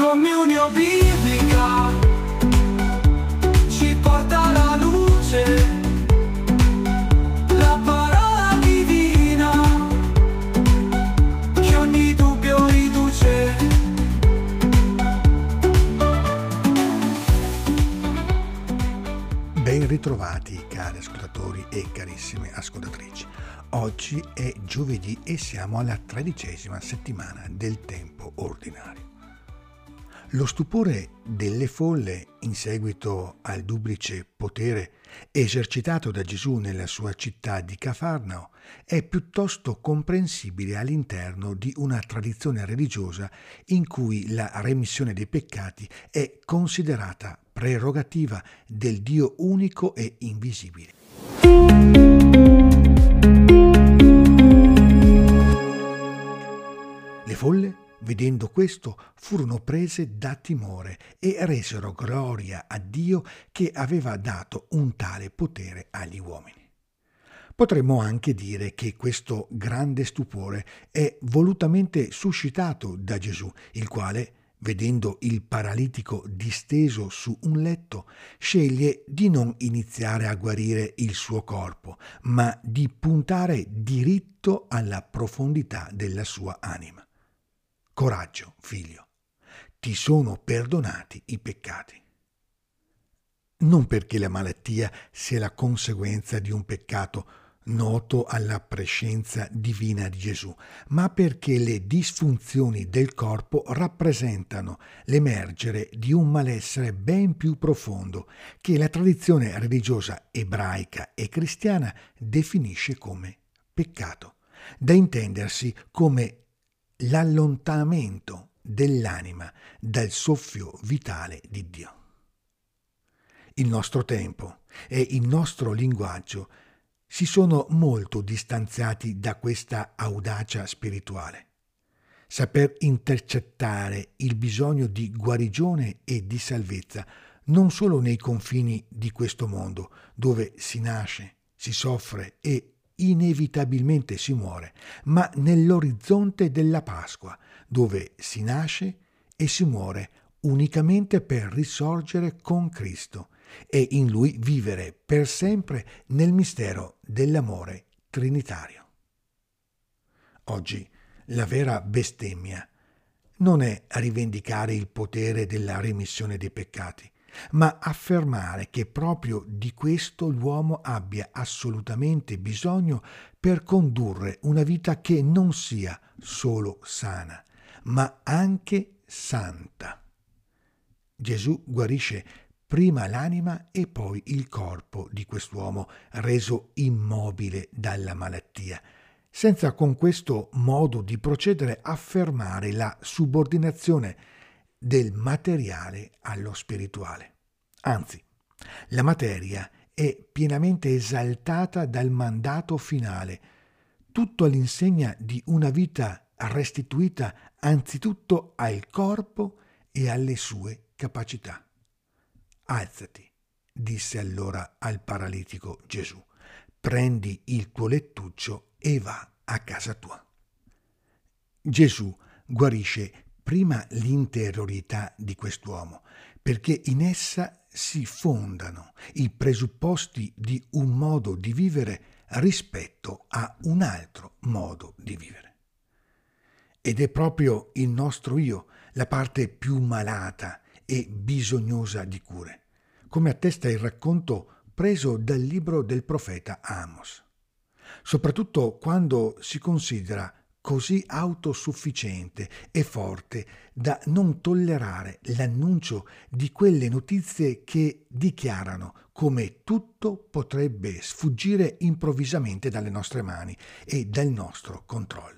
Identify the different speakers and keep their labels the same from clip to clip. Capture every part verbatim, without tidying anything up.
Speaker 1: Comunione biblica ci porta alla luce, la parola divina che ogni dubbio riduce.
Speaker 2: Ben ritrovati cari ascoltatori e carissime ascoltatrici. Oggi è giovedì e siamo alla tredicesima settimana del tempo ordinario. Lo stupore delle folle in seguito al duplice potere esercitato da Gesù nella sua città di Cafarnao è piuttosto comprensibile all'interno di una tradizione religiosa in cui la remissione dei peccati è considerata prerogativa del Dio unico e invisibile. Le folle, vedendo questo, furono prese da timore e resero gloria a Dio che aveva dato un tale potere agli uomini. Potremmo anche dire che questo grande stupore è volutamente suscitato da Gesù, il quale, vedendo il paralitico disteso su un letto, sceglie di non iniziare a guarire il suo corpo, ma di puntare diritto alla profondità della sua anima. Coraggio, figlio, ti sono perdonati i peccati. Non perché la malattia sia la conseguenza di un peccato noto alla prescienza divina di Gesù, ma perché le disfunzioni del corpo rappresentano l'emergere di un malessere ben più profondo che la tradizione religiosa ebraica e cristiana definisce come peccato, da intendersi come l'allontanamento dell'anima dal soffio vitale di Dio. Il nostro tempo e il nostro linguaggio si sono molto distanziati da questa audacia spirituale. Saper intercettare il bisogno di guarigione e di salvezza non solo nei confini di questo mondo, dove si nasce, si soffre e inevitabilmente si muore, ma nell'orizzonte della Pasqua, dove si nasce e si muore unicamente per risorgere con Cristo e in Lui vivere per sempre nel mistero dell'amore trinitario. Oggi la vera bestemmia non è rivendicare il potere della remissione dei peccati, ma affermare che proprio di questo l'uomo abbia assolutamente bisogno per condurre una vita che non sia solo sana, ma anche santa. Gesù guarisce prima l'anima e poi il corpo di quest'uomo reso immobile dalla malattia, senza con questo modo di procedere affermare la subordinazione del materiale allo spirituale. Anzi, la materia è pienamente esaltata dal mandato finale, tutto all'insegna di una vita restituita anzitutto al corpo e alle sue capacità. Alzati, disse allora al paralitico Gesù, prendi il tuo lettuccio e va a casa tua. Gesù guarisce prima l'interiorità di quest'uomo, perché in essa si fondano i presupposti di un modo di vivere rispetto a un altro modo di vivere. Ed è proprio il nostro io la parte più malata e bisognosa di cure, come attesta il racconto preso dal libro del profeta Amos. Soprattutto quando si considera così autosufficiente e forte da non tollerare l'annuncio di quelle notizie che dichiarano come tutto potrebbe sfuggire improvvisamente dalle nostre mani e dal nostro controllo.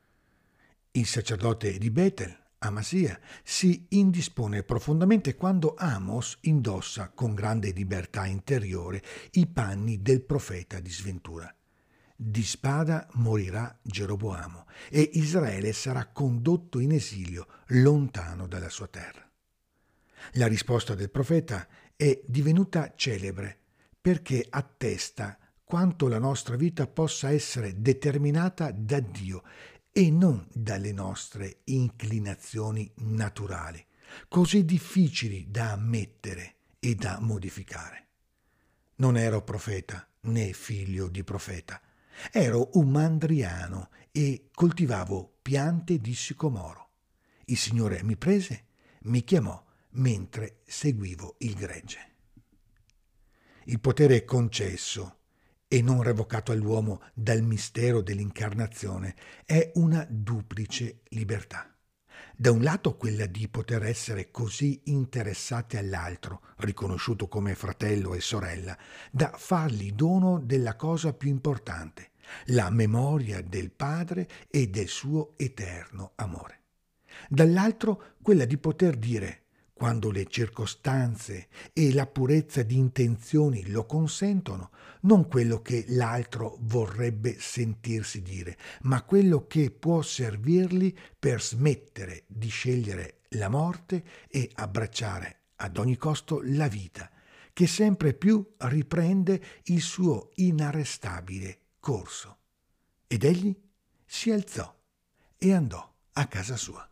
Speaker 2: Il sacerdote di Betel, Amasia, si indispone profondamente quando Amos indossa con grande libertà interiore i panni del profeta di sventura. Di spada morirà Geroboamo e Israele sarà condotto in esilio lontano dalla sua terra. La risposta del profeta è divenuta celebre perché attesta quanto la nostra vita possa essere determinata da Dio e non dalle nostre inclinazioni naturali, così difficili da ammettere e da modificare. Non ero profeta né figlio di profeta. Ero un mandriano e coltivavo piante di sicomoro. Il Signore mi prese, mi chiamò mentre seguivo il gregge. Il potere concesso e non revocato all'uomo dal mistero dell'incarnazione è una duplice libertà. Da un lato quella di poter essere così interessati all'altro, riconosciuto come fratello e sorella, da fargli dono della cosa più importante, la memoria del Padre e del suo eterno amore. Dall'altro quella di poter dire, quando le circostanze e la purezza di intenzioni lo consentono, non quello che l'altro vorrebbe sentirsi dire, ma quello che può servirgli per smettere di scegliere la morte e abbracciare ad ogni costo la vita, che sempre più riprende il suo inarrestabile corso. Ed egli si alzò e andò a casa sua.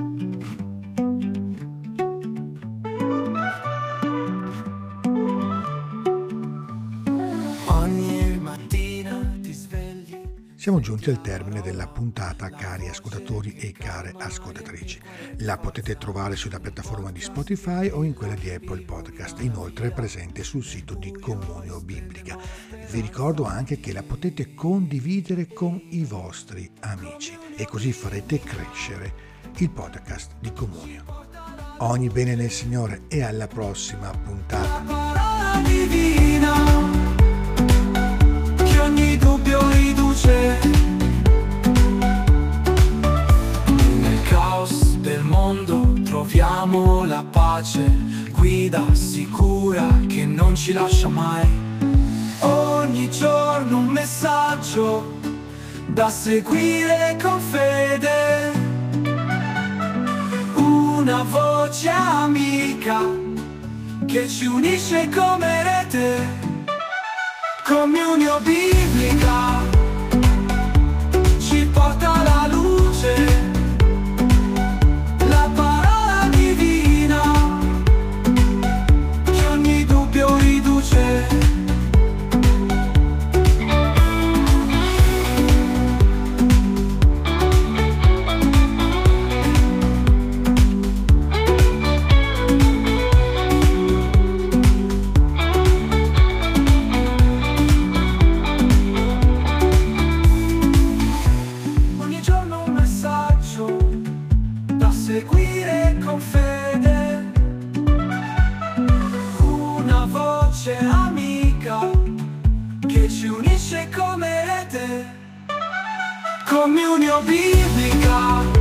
Speaker 2: Siamo giunti al termine della puntata, cari ascoltatori e care ascoltatrici. La potete trovare sulla piattaforma di Spotify o in quella di Apple Podcast, inoltre è presente sul sito di Comunio Biblica. Vi ricordo anche che la potete condividere con i vostri amici e così farete crescere il podcast di Comunio. Ogni bene nel Signore e alla prossima puntata.
Speaker 1: La parola divina che ogni dubbio riduce. Nel caos del mondo troviamo la pace, guida sicura che non ci lascia mai. Ogni giorno un messaggio da seguire con fede, una voce amica che ci unisce come rete. Comunio Biblica ci porta alla luce, la parola divina che ogni dubbio riduce. Seguire con fede, una voce amica che ci unisce come rete. Comunio Biblica.